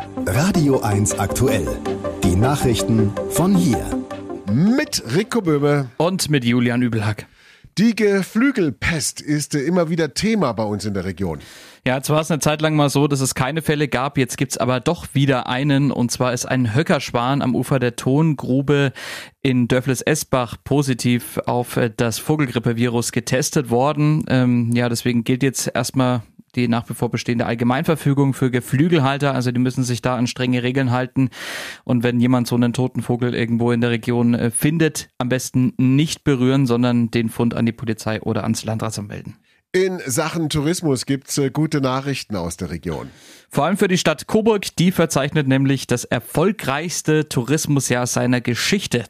Radio 1 aktuell. Die Nachrichten von hier. Mit Rico Böhme und mit Julian Übelhack. Die Geflügelpest ist immer wieder Thema bei uns in der Region. Ja, jetzt war es eine Zeit lang mal so, dass es keine Fälle gab. Jetzt gibt's aber doch wieder einen. Und zwar ist ein Höckerschwan am Ufer der Tongrube in Dörfles-Esbach positiv auf das Vogelgrippevirus getestet worden. Deswegen gilt jetzt erstmal die nach wie vor bestehende Allgemeinverfügung für Geflügelhalter. Also die müssen sich da an strenge Regeln halten. Und wenn jemand so einen toten Vogel irgendwo in der Region findet, am besten nicht berühren, sondern den Fund an die Polizei oder ans Landratsamt melden. In Sachen Tourismus gibt's gute Nachrichten aus der Region. Vor allem für die Stadt Coburg, die verzeichnet nämlich das erfolgreichste Tourismusjahr seiner Geschichte.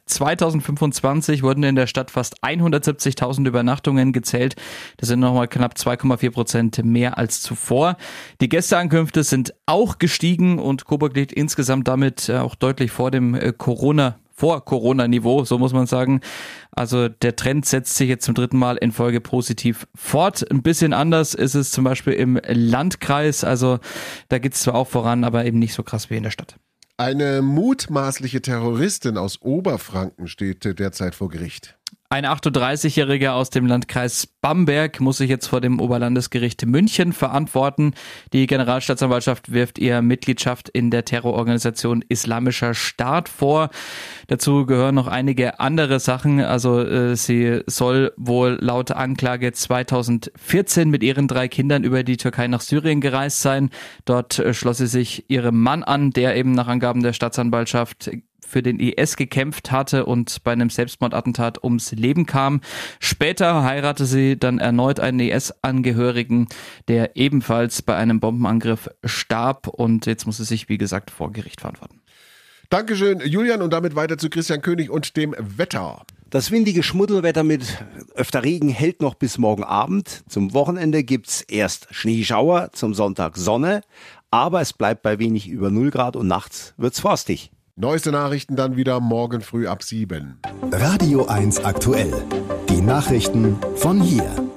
2025 wurden in der Stadt fast 170.000 Übernachtungen gezählt. Das sind nochmal knapp 2,4% mehr als zuvor. Die Gästeankünfte sind auch gestiegen und Coburg liegt insgesamt damit auch deutlich vor dem Corona-Niveau, so muss man sagen. Also der Trend setzt sich jetzt zum dritten Mal in Folge positiv fort. Ein bisschen anders ist es zum Beispiel im Landkreis. Also da geht es zwar auch voran, aber eben nicht so krass wie in der Stadt. Eine mutmaßliche Terroristin aus Oberfranken steht derzeit vor Gericht. Ein 38-Jähriger aus dem Landkreis Bamberg muss sich jetzt vor dem Oberlandesgericht München verantworten. Die Generalstaatsanwaltschaft wirft ihr Mitgliedschaft in der Terrororganisation Islamischer Staat vor. Dazu gehören noch einige andere Sachen. Also sie soll wohl laut Anklage 2014 mit ihren 3 Kindern über die Türkei nach Syrien gereist sein. Dort schloss sie sich ihrem Mann an, der eben nach Angaben der Staatsanwaltschaft für den IS gekämpft hatte und bei einem Selbstmordattentat ums Leben kam. Später heiratete sie dann erneut einen IS-Angehörigen, der ebenfalls bei einem Bombenangriff starb, und jetzt muss sie sich, wie gesagt, vor Gericht verantworten. Dankeschön, Julian, und damit weiter zu Christian König und dem Wetter. Das windige Schmuddelwetter mit öfter Regen hält noch bis morgen Abend. Zum Wochenende gibt's erst Schneeschauer, zum Sonntag Sonne, aber es bleibt bei wenig über 0 Grad und nachts wird's frostig. Neueste Nachrichten dann wieder morgen früh ab 7. Radio 1 aktuell. Die Nachrichten von hier.